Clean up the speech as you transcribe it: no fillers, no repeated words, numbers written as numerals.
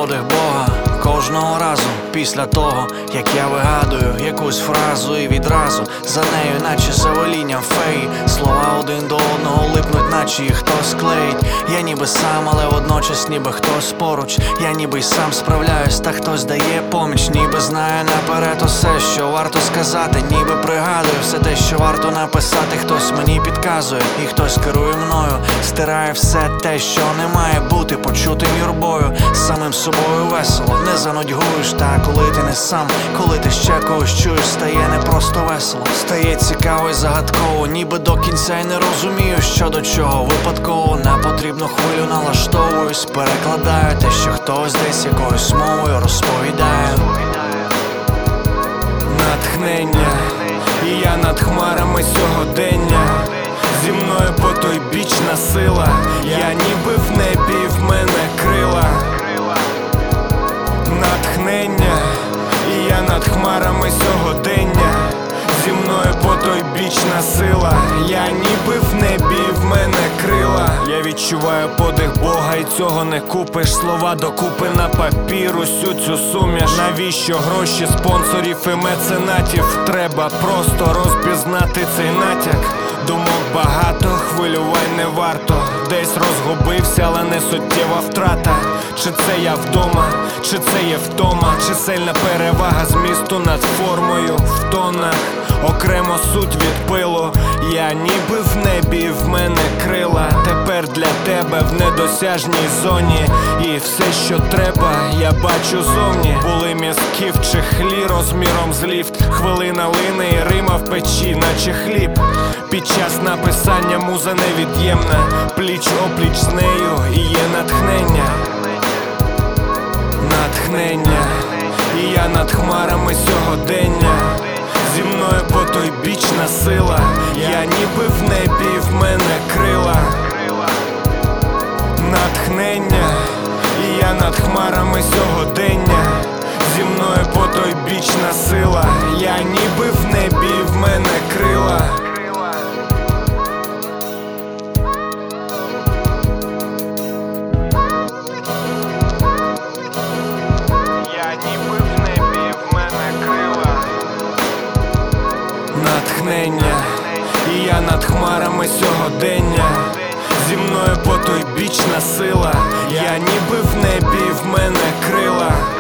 подих Бога кожного разу після того, як я вигадую якусь фразу, і відразу за нею, наче за волінням феї, слова один до одного липнуть, наче їх хтось клеїть. Я ніби сам, але водночас ніби хтось поруч. Я ніби й сам справляюсь, та хтось дає поміч. Ніби знаю наперед усе, що варто сказати. Ніби пригадую все те, що варто написати. Хтось мені підказує, і хтось керує мною. Стирає все те, що не має бути почутим юрбою. Самим собою весело, не занудьгуєш. Та коли ти не сам, коли ти ще когось чуєш, стає не просто весело, стає цікаво й загадково. Ніби до кінця й не розумію, що до чого. Випадково на потрібну хвилю налаштовуюсь. Перекладаю те, що хтось десь якоюсь мовою розповідає. Натхнення, і я над хмарами сьогодення. Зі мною потойбічна сила. Я ніби в небі, і в мене крила. Натхнення, і я над хмарами сьогодення. Зі мною потойбічна сила. Я ніби в небі, і в мене крила. Я відчуваю подих Бога, і цього не купиш. Слова докупи на папір, усю цю суміш. Навіщо гроші спонсорів і меценатів? Треба просто розпізнати цей натяк. Думок багато, хвилювань не варто. Десь розгубився, але не суттєва втрата. Чи це я вдома, чи це є втома, чи сильна перевага змісту над формою в тонах. Окремо суть від пилу. Я ніби в небі, і в мене крила. Тепер для тебе в недосяжній зоні. І все, що треба, я бачу зовні. Були мізки в чехлі розміром з ліфт. Хвилина лине і рима в печі, наче хліб. Під час написання муза невід'ємна. Пліч-опліч з нею і є натхнення. Натхнення, і я над хмарами сьогодення. Зі мною потойбічна сила. Я ніби в небі, і в мене крила. Натхнення, і я над хмарами сьогодення. Зі мною потойбічна сила. Я ніби в небі, і в мене крила. Натхнення, і я над хмарами сьогодення. Зі мною потойбічна сила. Я ніби в небі, і в мене крила.